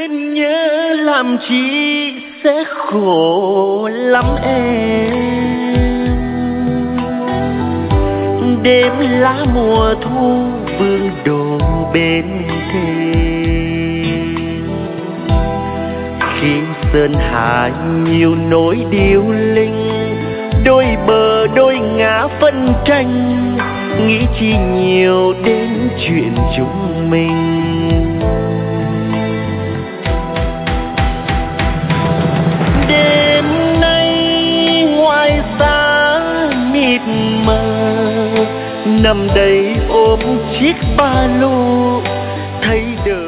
nên nhớ làm chi sẽ khổ lắm em. Đêm lá mùa thu vương đổ bên thềm, khi sơn hà nhiều nỗi điêu linh, đôi bờ đôi ngã phân tranh, nghĩ chi nhiều đến chuyện chúng mình. Đêm nay ngoài xa mịt mờ, nằm đây ôm chiếc ba lô, thấy đời